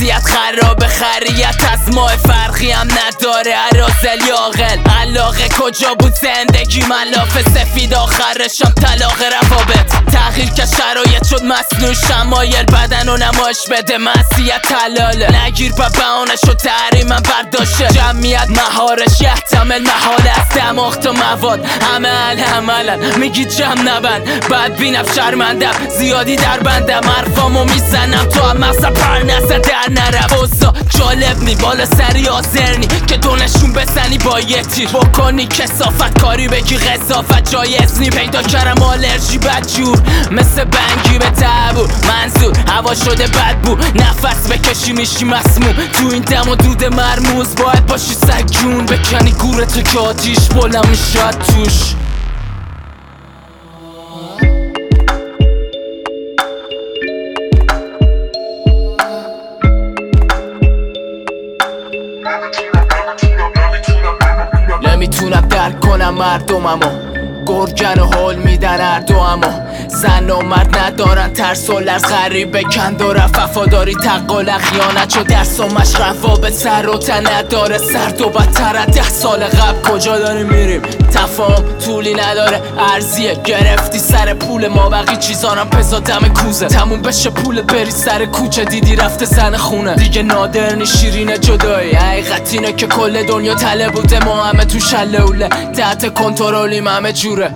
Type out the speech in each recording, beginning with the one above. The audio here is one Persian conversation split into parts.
وضعیت خراب، خریت از ماه فرقی هم نداره. عرازل یاغل علاقه کجا بود زندگی، ملاف سفید آخرشم طلاق روابط. تغییر که شرایط شد مصنوع، شمایل بدن و نمایش بده، معصیت حلاله. نگیر با بهانش و تحریمم برداشته، جمعیت مهارش یحتمل محاله از دماغ تا مواد. عملن میگی جمع نبند، بد بینم شرمندم زیادی در بندم، حرفامو میزنم تو هم مغزم پر نزد در نرم. اوزا جالب نی بالا سری حاضر نی که تو نشون بزنی با یه تیر بکنی کثافت کاری بگی قضافت جایز نی. پیدا کردم آلرژی بدجور مثل بنگی به تعبور، منظور هوا شده بدبو، نفس بکشی میشی مسموم. تو این دم و دود مرموز باید باشی سگ جون، بکنی گورتو که آتیش بلند میشد توش. نمیتونم درک کنم مردممو، گرگن و حال میدن هر دو، اما زن و مرد ندارن ترس و لرز، غریب بکن داره وفاداری تقال خیانت شد درس و مشرف و به سر و تن نداره. سرد و بدتر از 10 سال قبل کجا داریم میریم، تفاهم طولی نداره ارزیه. گرفتی سر پول ما بقی چیزانم پزا دم کوزه، تموم بشه پول بری سر کوچه، دیدی رفته زن خونه دیگه نادر نی شیرین جدایی. حقیقت اینه که کل دنیا تله بوده، ما همه تو شلوله تحت کنترلیم همه جوره.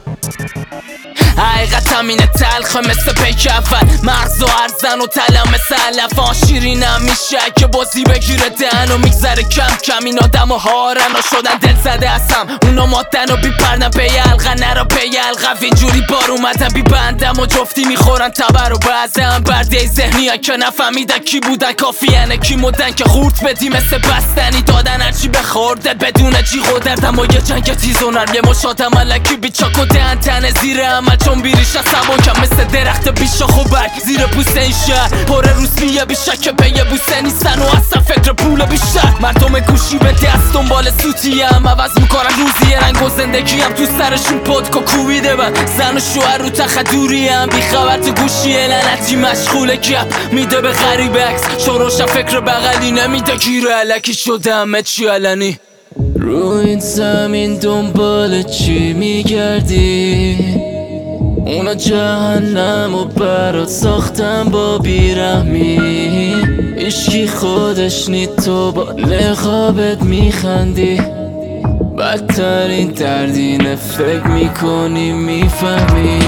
حقیقت همینه تلخه مثل پیک اول، مغز و ارزن و تلم مثل علفان. شیرینم میشه که بازی بگیره دهن و میگذره کم کم. این آدم و هارن و شدن دل زده هستم، اونا مادن و بی پرنم پی حلقه نرا پی حلقه. اینجوری بار اومدن بی بندم و جفتی میخورن تبر و بعضه هم برده ذهنی ها که نفهمیدن کی بودن کافیانه کی مدن که خورد بدی مثل بستنی دادن هرچی بخورده بدون جیغ و درد. اما یه جنگ تیز و نرم یه مشاتم علکی بیچاک و دهن تنه زیر عمل، چون بیریش از سباکم مثل درخت بیشاخ و برگ زیر پوست این شهر پر روسمیه بیشک پی بوسه نیستن و اصلا فکر پول بیشتر. مردم گوشی به دست دنبال سوتی هم عوض میکنن روزی رنگ و زندگی هم تو سرشون پدکو کوبیده بن. زن و شوهر رو تخت دوری هم بی خبر تو گوشی لعنتی مشغول گپ میده به غریب عکس، چون روشن فکر بغلی نمیده گیره علکی شده همه چی علنی. رو این زمین دنبال چی میگردی؟ اونا جهنم و برات ساختن با بیرحمی، عشقی خودش نی تو با نقابت میخندی. بدترین دردینه فکر میکنی میفهمی،